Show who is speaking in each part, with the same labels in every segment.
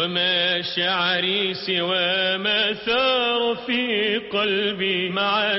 Speaker 1: ومشاعري سوى ما ثار في قلبي مع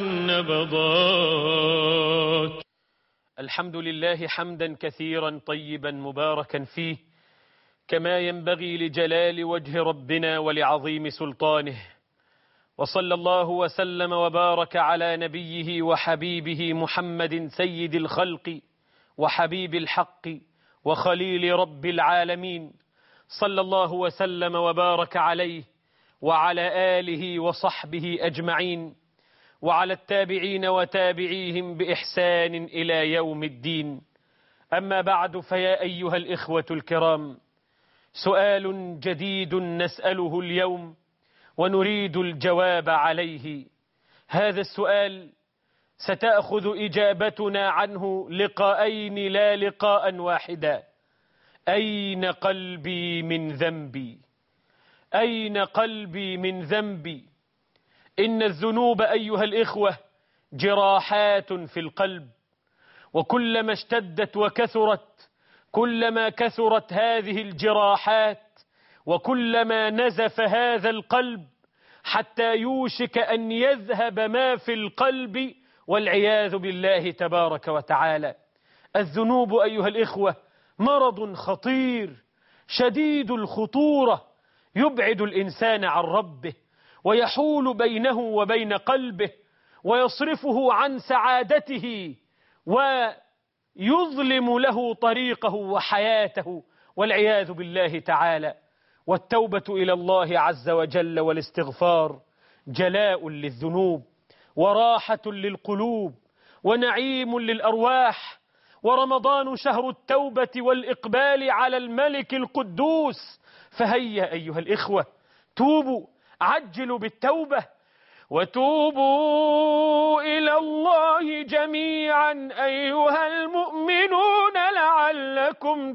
Speaker 1: النبضات.
Speaker 2: الحمد لله حمدا كثيرا طيبا مباركا فيه، كما ينبغي لجلال وجه ربنا ولعظيم سلطانه. وصلى الله وسلم وبارك على نبيه وحبيبه محمد سيد الخلق وحبيب الحق وخليل رب العالمين، صلى الله وسلم وبارك عليه وعلى آله وصحبه أجمعين، وعلى التابعين وتابعيهم بإحسان إلى يوم الدين. أما بعد، فيا أيها الإخوة الكرام، سؤال جديد نسأله اليوم ونريد الجواب عليه. هذا السؤال ستأخذ إجابتنا عنه لقاءين لا لقاء واحدا. أين قلبي من ذنبي؟ أين قلبي من ذنبي؟ إن الذنوب أيها الإخوة جراحات في القلب، وكلما اشتدت وكثرت كلما كثرت هذه الجراحات، وكلما نزف هذا القلب حتى يوشك أن يذهب ما في القلب والعياذ بالله تبارك وتعالى. الذنوب أيها الإخوة مرض خطير شديد الخطورة، يبعد الإنسان عن ربه ويحول بينه وبين قلبه ويصرفه عن سعادته ويظلم له طريقه وحياته والعياذ بالله تعالى. والتوبة إلى الله عز وجل والاستغفار جلاء للذنوب وراحة للقلوب ونعيم للأرواح. ورمضان شهر التوبة والإقبال على الملك القدوس، فهيا أيها الإخوة توبوا، عجلوا بالتوبة، وتوبوا إلى الله جميعا أيها المؤمنون لعلكم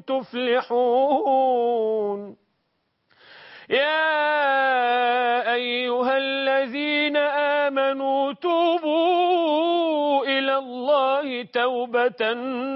Speaker 2: تفلحون. يا أيها الذين آمنوا توبوا إلى الله توبة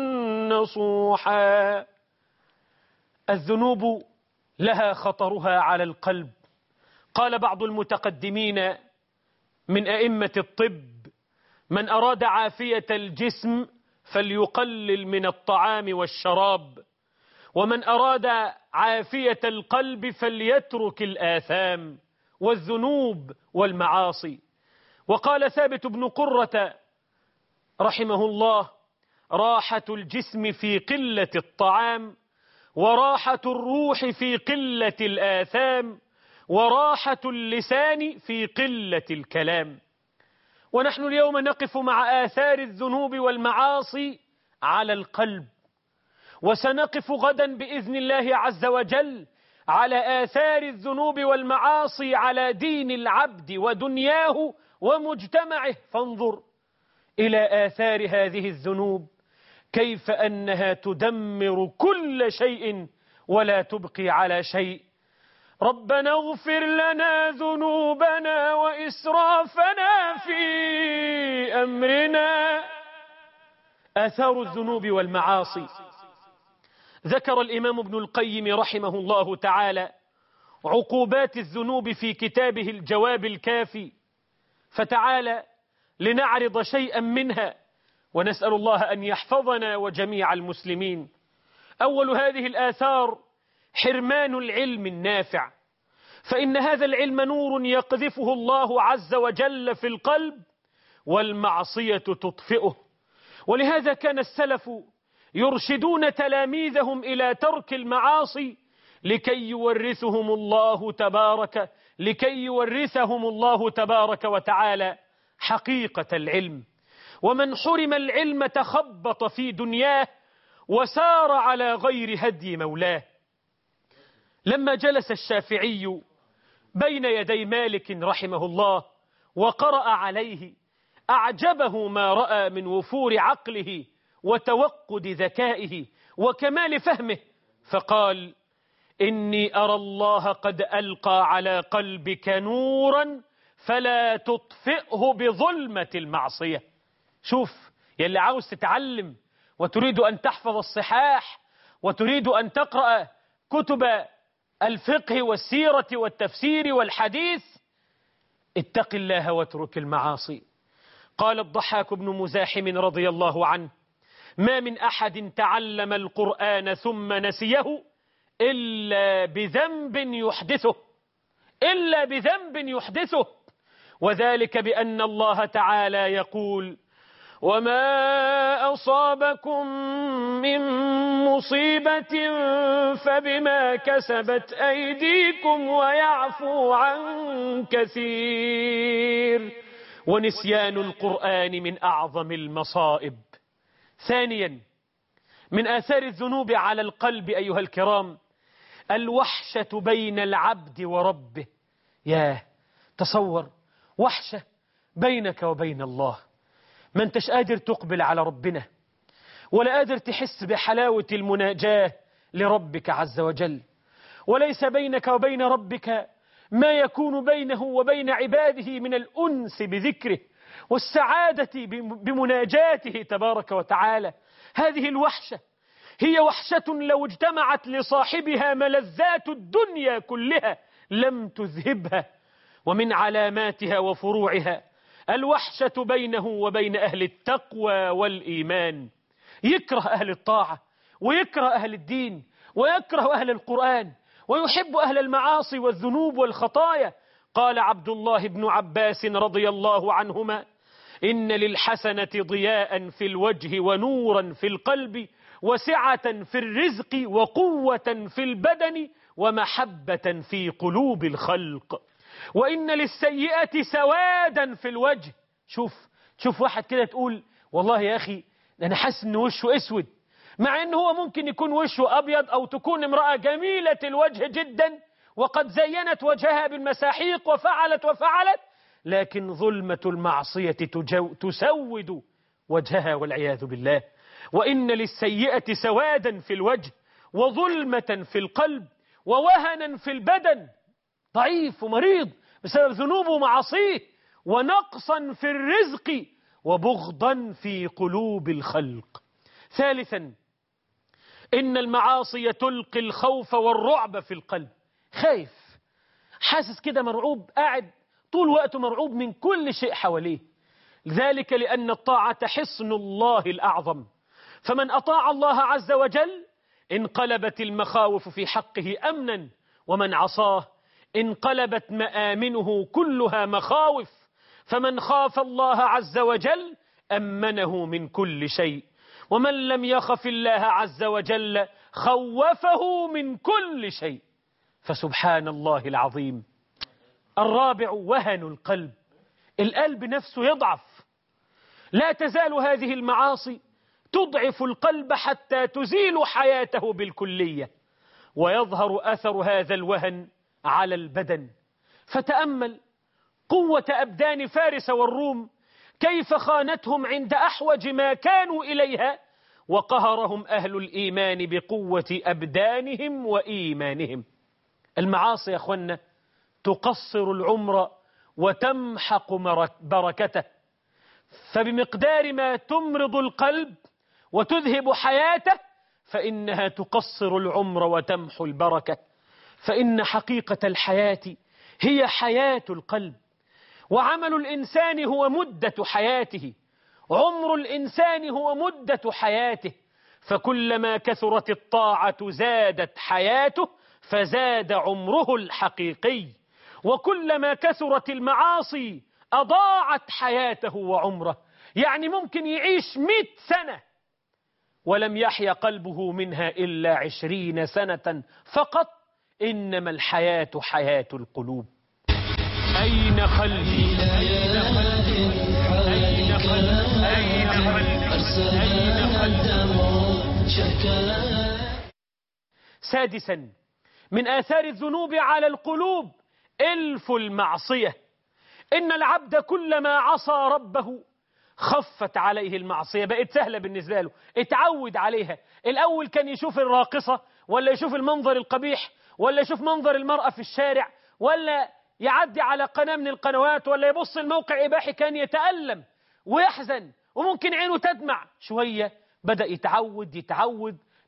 Speaker 2: نصوحا. الذنوب لها خطرها على القلب. قال بعض المتقدمين من أئمة الطب: من أراد عافية الجسم فليقلل من الطعام والشراب، ومن أراد عافية القلب فليترك الآثام والذنوب والمعاصي. وقال ثابت بن قرة رحمه الله: راحة الجسم في قلة الطعام، وراحة الروح في قلة الآثام، وراحة اللسان في قلة الكلام. ونحن اليوم نقف مع آثار الذنوب والمعاصي على القلب، وسنقف غدا بإذن الله عز وجل على آثار الذنوب والمعاصي على دين العبد ودنياه ومجتمعه. فانظر إلى آثار هذه الذنوب كيف أنها تدمر كل شيء ولا تبقي على شيء. ربنا اغفر لنا ذنوبنا وإسرافنا في أمرنا. آثار الذنوب والمعاصي. ذكر الإمام ابن القيم رحمه الله تعالى عقوبات الذنوب في كتابه الجواب الكافي، فتعالى لنعرض شيئا منها ونسأل الله أن يحفظنا وجميع المسلمين. أول هذه الآثار حرمان العلم النافع، فإن هذا العلم نور يقذفه الله عز وجل في القلب والمعصية تطفئه. ولهذا كان السلف يرشدون تلاميذهم إلى ترك المعاصي لكي يورثهم الله تبارك وتعالى حقيقة العلم. ومن حرم العلم تخبط في دنياه وسار على غير هدي مولاه. لما جلس الشافعي بين يدي مالك رحمه الله وقرأ عليه، أعجبه ما رأى من وفور عقله وتوقد ذكائه وكمال فهمه، فقال: إني أرى الله قد ألقى على قلبك نورا فلا تطفئه بظلمة المعصية. شوف يلي عاوز تتعلم وتريد أن تحفظ الصحاح وتريد أن تقرأ كتب الفقه والسيرة والتفسير والحديث: اتق الله واترك المعاصي. قال الضحاك بن مزاحم رضي الله عنه: ما من أحد تعلم القرآن ثم نسيه إلا بذنب يحدثه، وذلك بأن الله تعالى يقول: وما أصابكم من مصيبة فبما كسبت أيديكم ويعفو عن كثير. ونسيان القرآن من أعظم المصائب. ثانيا، من آثار الذنوب على القلب أيها الكرام الوحشة بين العبد وربه. ياه، تصور وحشة بينك وبين الله، ما انتش قادر تقبل على ربنا، ولا قادر تحس بحلاوة المناجاة لربك عز وجل، وليس بينك وبين ربك ما يكون بينه وبين عباده من الأنس بذكره والسعادة بمناجاته تبارك وتعالى. هذه الوحشة هي وحشة لو اجتمعت لصاحبها ملذات الدنيا كلها لم تذهبها. ومن علاماتها وفروعها الوحشة بينه وبين أهل التقوى والإيمان. يكره أهل الطاعة ويكره أهل الدين ويكره أهل القرآن ويحب أهل المعاصي والذنوب والخطايا. قال عبد الله بن عباس رضي الله عنهما: إن للحسنة ضياء في الوجه ونورا في القلب وسعة في الرزق وقوة في البدن ومحبة في قلوب الخلق، وإن للسيئة سوادا في الوجه. شوف واحد كده تقول: والله يا أخي أنا حاسس إن وشه أسود، مع إن هو ممكن يكون وشه أبيض، أو تكون امرأة جميلة الوجه جدا وقد زينت وجهها بالمساحيق وفعلت، لكن ظلمة المعصية تسود وجهها والعياذ بالله. وإن للسيئة سوادا في الوجه وظلمة في القلب ووهنا في البدن، ضعيف ومريض بسبب ذنوبه ومعاصيه، ونقصا في الرزق وبغضا في قلوب الخلق. ثالثا، إن المعاصي تلقي الخوف والرعب في القلب. خايف، حاسس كده مرعوب، قاعد طول وقته مرعوب من كل شيء حواليه. ذلك لأن الطاعة حصن الله الأعظم، فمن أطاع الله عز وجل انقلبت المخاوف في حقه أمنا، ومن عصاه انقلبت مآمنه كلها مخاوف. فمن خاف الله عز وجل أمنه من كل شيء، ومن لم يخف الله عز وجل خوفه من كل شيء. فسبحان الله العظيم. الرابع، وهن القلب. القلب نفسه يضعف. لا تزال هذه المعاصي تضعف القلب حتى تزيل حياته بالكلية، ويظهر أثر هذا الوهن على البدن. فتأمل قوة أبدان فارس والروم، كيف خانتهم عند أحوج ما كانوا إليها، وقهرهم أهل الإيمان بقوة أبدانهم وإيمانهم. المعاصي يا أخوانا تقصر العمر وتمحق بركته، فبمقدار ما تمرض القلب وتذهب حياته فإنها تقصر العمر وتمحو البركة. فإن حقيقة الحياة هي حياة القلب، وعمل الإنسان هو مدة حياته، عمر الإنسان هو مدة حياته. فكلما كثرت الطاعة زادت حياته فزاد عمره الحقيقي، وكلما كثرت المعاصي أضاعت حياته وعمره. يعني ممكن يعيش 100 سنة ولم يحيا قلبه منها إلا 20 سنة فقط. إنما الحياة حياة القلوب. أين قلبي؟ أين قلبي؟ أين قلبي؟ أين قلبي؟ سادسا، من آثار الذنوب على القلوب إلف المعصية. إن العبد كلما عصى ربه خفت عليه المعصية، بقت سهلة بالنسبة له، اتعود عليها. الأول كان يشوف الراقصة، ولا يشوف المنظر القبيح، ولا يشوف منظر المرأة في الشارع، ولا يعدي على قناة من القنوات، ولا يبص الموقع إباحي، كان يتألم ويحزن وممكن عينه تدمع. شوية بدأ يتعود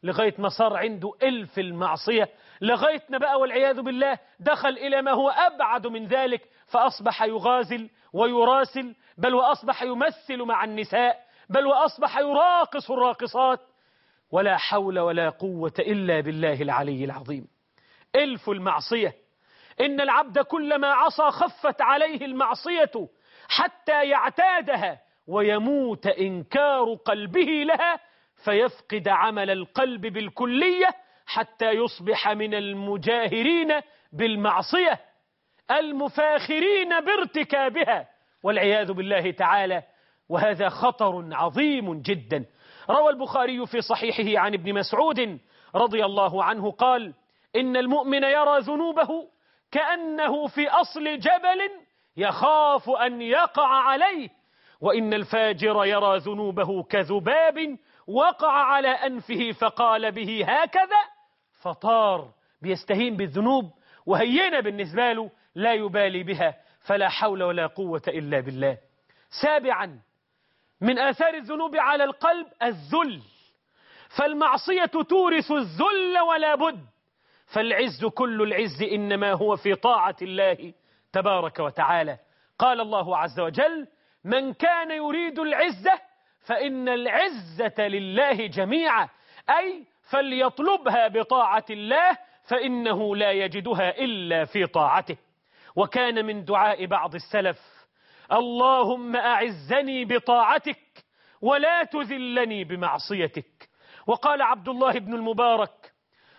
Speaker 2: لغاية ما صار عنده ألف المعصية، لغاية ما بقى والعياذ بالله دخل إلى ما هو أبعد من ذلك، فأصبح يغازل ويراسل، بل وأصبح يمثل مع النساء، بل وأصبح يراقص الراقصات. ولا حول ولا قوة إلا بالله العلي العظيم. ألف المعصية. إن العبد كلما عصى خفت عليه المعصية حتى يعتادها ويموت إنكار قلبه لها، فيفقد عمل القلب بالكلية حتى يصبح من المجاهرين بالمعصية المفاخرين بارتكابها والعياذ بالله تعالى. وهذا خطر عظيم جدا. روى البخاري في صحيحه عن ابن مسعود رضي الله عنه قال: إن المؤمن يرى ذنوبه كأنه في أصل جبل يخاف أن يقع عليه، وإن الفاجر يرى ذنوبه كذباب وقع على أنفه فقال به هكذا فطار. بيستهين بالذنوب وهينة بالنسبة له، لا يبالي بها، فلا حول ولا قوة إلا بالله. سابعا، من آثار الذنوب على القلب الذل، فالمعصية تورث الذل ولا بد، فالعز كل العز إنما هو في طاعة الله تبارك وتعالى. قال الله عز وجل: من كان يريد العزة فإن العزة لله جميعا، أي فليطلبها بطاعة الله فإنه لا يجدها إلا في طاعته. وكان من دعاء بعض السلف: اللهم أعزني بطاعتك ولا تذلني بمعصيتك. وقال عبد الله بن المبارك: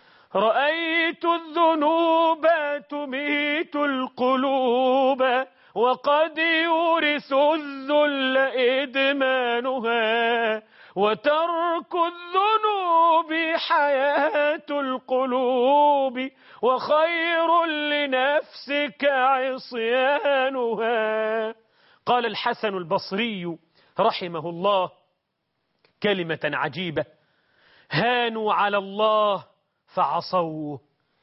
Speaker 2: رأيت الذنوب تميت القلوب وقد يورث الذل إدمانها، وترك الذنوب حياة القلوب وخير لنفسك عصيانها. قال الحسن البصري رحمه الله كلمة عجيبة: هانوا على الله فعصوه.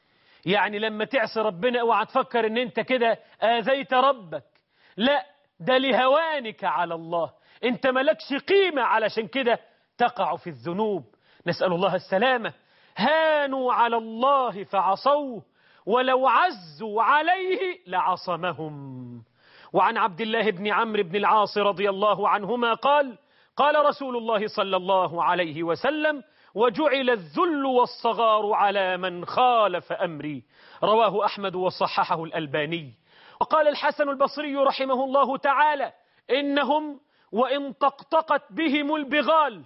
Speaker 2: يعني لما تعصي ربنا اوعى تفكر ان انت كده آذيت ربك، لا، ده لهوانك على الله، انت ملكش قيمة علشان كده تقع في الذنوب. نسأل الله السلامة. هانوا على الله فعصوه ولو عزوا عليه لعصمهم. وعن عبد الله بن عمرو بن العاص رضي الله عنهما قال: قال رسول الله صلى الله عليه وسلم: وجعل الذل والصغار على من خالف أمري. رواه أحمد وصححه الألباني. وقال الحسن البصري رحمه الله تعالى: إنهم وإن طقطقت بهم البغال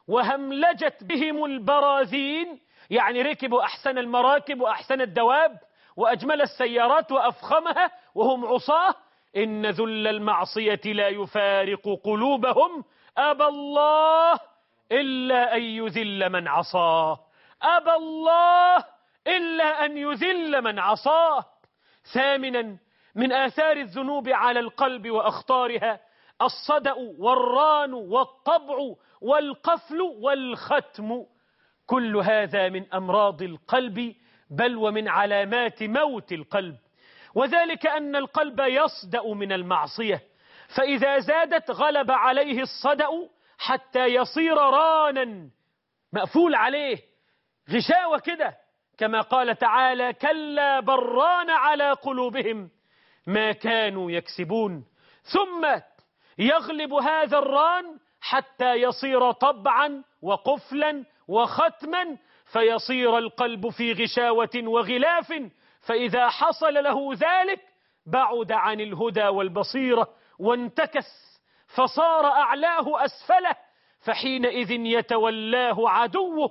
Speaker 2: وهملجت بهم البراذين، يعني ركبوا أحسن المراكب وأحسن الدواب وأجمل السيارات وأفخمها وهم عصاه، إن ذل المعصية لا يفارق قلوبهم أبى الله إلا أن يذل من عصاه. أبى الله إلا أن يذل من عصاه. ثامنا، من آثار الذنوب على القلب وأخطارها الصدأ والران والطبع والقفل والختم. كل هذا من أمراض القلب، بل ومن علامات موت القلب. وذلك أن القلب يصدأ من المعصية، فإذا زادت غلب عليه الصدأ حتى يصير رانا مقفول عليه، غشاوة كده، كما قال تعالى: كلا بران على قلوبهم ما كانوا يكسبون. ثم يغلب هذا الران حتى يصير طبعا وقفلا وختما، فيصير القلب في غشاوة وغلاف، فإذا حصل له ذلك بعد عن الهدى والبصيرة وانتكس، فصار أعلاه أسفله، فحينئذ يتولاه عدوه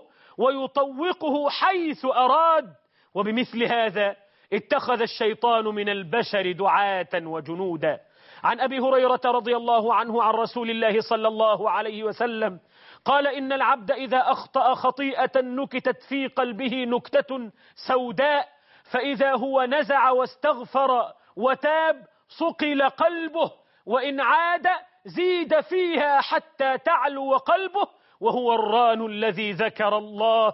Speaker 2: ويطوقه حيث أراد. وبمثل هذا اتخذ الشيطان من البشر دعاة وجنودا. عن أبي هريرة رضي الله عنه عن رسول الله صلى الله عليه وسلم قال: إن العبد إذا أخطأ خطيئة نكتت في قلبه نكتة سوداء، فإذا هو نزع واستغفر وتاب صقل قلبه، وإن عاد زيد فيها حتى تعلو قلبه، وهو الران الذي ذكر الله: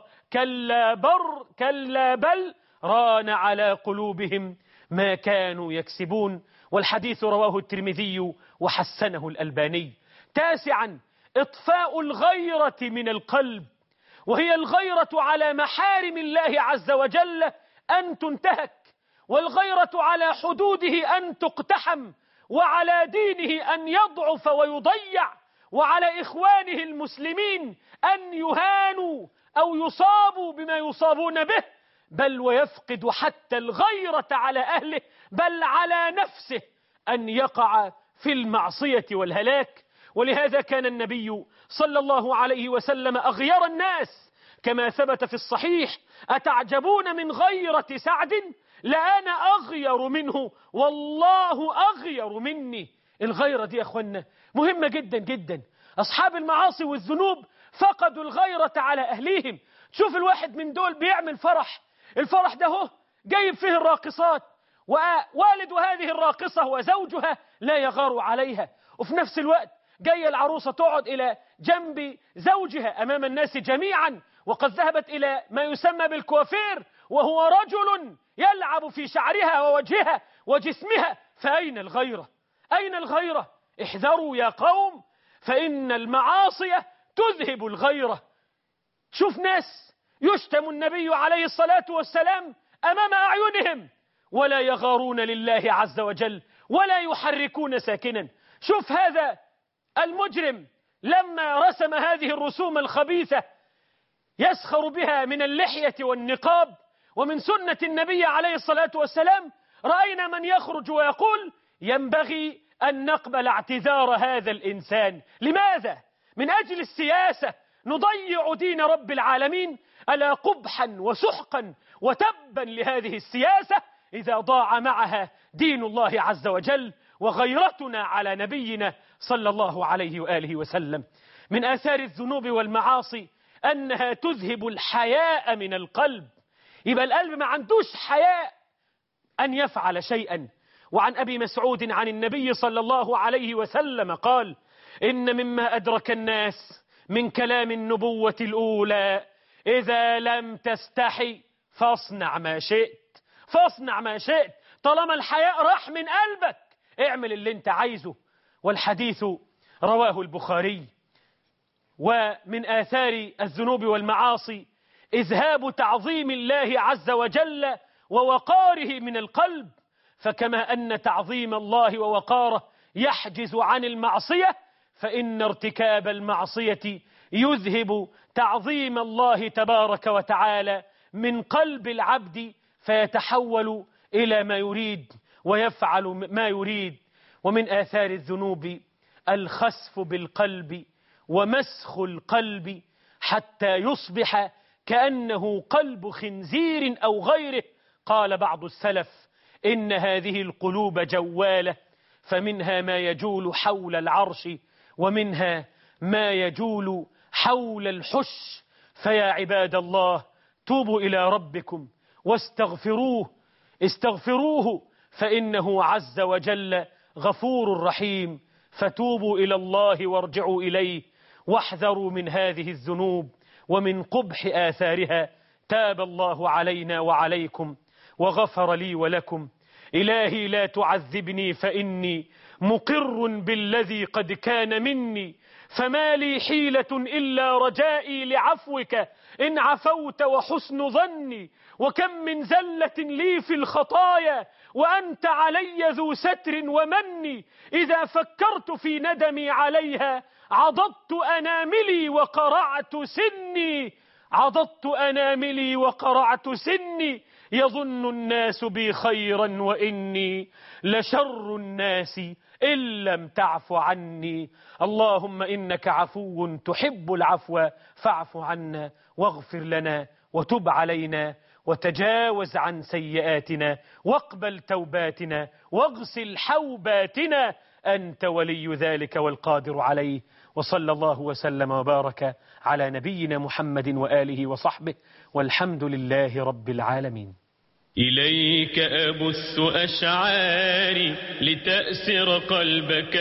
Speaker 2: كلا بل ران على قلوبهم ما كانوا يكسبون. والحديث رواه الترمذي وحسنه الألباني. تاسعا، إطفاء الغيرة من القلب، وهي الغيرة على محارم الله عز وجل أن تنتهك، والغيرة على حدوده أن تقتحم، وعلى دينه أن يضعف ويضيع، وعلى إخوانه المسلمين أن يهانوا أو يصابوا بما يصابون به، بل ويفقد حتى الغيرة على أهله، بل على نفسه أن يقع في المعصية والهلاك. ولهذا كان النبي صلى الله عليه وسلم أغير الناس، كما ثبت في الصحيح: أتعجبون من غيرة سعد؟ لأنا أغير منه والله أغير مني. الغيرة دي يا أخوانا مهمة جدا جدا. أصحاب المعاصي والذنوب فقدوا الغيرة على أهليهم. شوف الواحد من دول بيعمل فرح، الفرح ده هو جايب فيه الراقصات، ووالد هذه الراقصة وزوجها لا يغار عليها، وفي نفس الوقت جاية العروسة تقعد إلى جنب زوجها أمام الناس جميعا، وقد ذهبت إلى ما يسمى بالكوافير، وهو رجل يلعب في شعرها ووجهها وجسمها. فأين الغيرة؟ أين الغيرة؟ احذروا يا قوم، فإن المعاصي تذهب الغيرة. شوف ناس يشتم النبي عليه الصلاة والسلام أمام أعينهم ولا يغارون لله عز وجل ولا يحركون ساكنا. شوف هذا المجرم لما رسم هذه الرسوم الخبيثة يسخر بها من اللحية والنقاب ومن سنة النبي عليه الصلاة والسلام، رأينا من يخرج ويقول: ينبغي أن نقبل اعتذار هذا الإنسان. لماذا؟ من أجل السياسة نضيع دين رب العالمين. ألا قبحا وسحقا وتبا لهذه السياسة إذا ضاع معها دين الله عز وجل وغيرتنا على نبينا صلى الله عليه وآله وسلم. من آثار الذنوب والمعاصي أنها تذهب الحياء من القلب. يبقى القلب ما عندوش حياء أن يفعل شيئا. وعن أبي مسعود عن النبي صلى الله عليه وسلم قال: إن مما أدرك الناس من كلام النبوة الأولى: إذا لم تستحي فاصنع ما شئت. فاصنع ما شئت، طالما الحياء راح من قلبك اعمل اللي انت عايزه. والحديث رواه البخاري. ومن آثار الذنوب والمعاصي إذهاب تعظيم الله عز وجل ووقاره من القلب. فكما أن تعظيم الله ووقاره يحجز عن المعصية، فإن ارتكاب المعصية يذهب تعظيم الله تبارك وتعالى من قلب العبد، فيتحول إلى ما يريد ويفعل ما يريد. ومن آثار الذنوب الخسف بالقلب ومسخ القلب حتى يصبح كأنه قلب خنزير أو غيره. قال بعض السلف: إن هذه القلوب جوالة، فمنها ما يجول حول العرش ومنها ما يجول حول الحش. فيا عباد الله، توبوا إلى ربكم واستغفروه، استغفروه فإنه عز وجل غفور رحيم. فتوبوا إلى الله وارجعوا إليه، واحذروا من هذه الذنوب ومن قبح آثارها. تاب الله علينا وعليكم وغفر لي ولكم. إلهي لا تعذبني فإني مقر بالذي قد كان مني، فما لي حيلة إلا رجائي لعفوك إن عفوت وحسن ظني. وكم من زلة لي في الخطايا وأنت علي ذو ستر ومني. إذا فكرت في ندمي عليها عضضت أناملي وقرعت سني. عضضت أناملي وقرعت سني. يظن الناس بي خيرا وإني لشر الناس إن لم تعف عني. اللهم إنك عفو تحب العفو فاعف عنا واغفر لنا وتب علينا وتجاوز عن سيئاتنا واقبل توباتنا واغسل حوباتنا. أنت ولي ذلك والقادر عليه. وصلى الله وسلم وبارك على نبينا محمد وآله وصحبه، والحمد لله رب العالمين.
Speaker 1: إليك أبث أشعاري لتأسر قلبك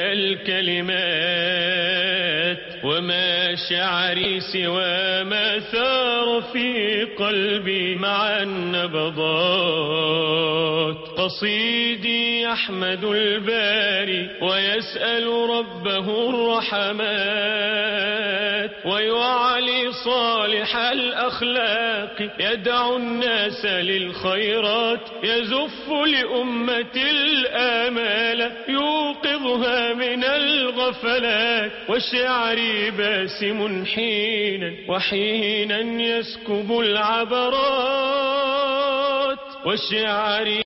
Speaker 1: الكلمات، وما شعري سوى ما ثار في قلبي مع النبضات. قصيدي يحمد الباري ويسأل ربه الرحمات ويعلي صالح الأخلاق يدعو الناس للخيرات يزف لأمة الآمال يوقظها من الغفلات وشعري باسم حينا وحينا يسكب العبرات وشعري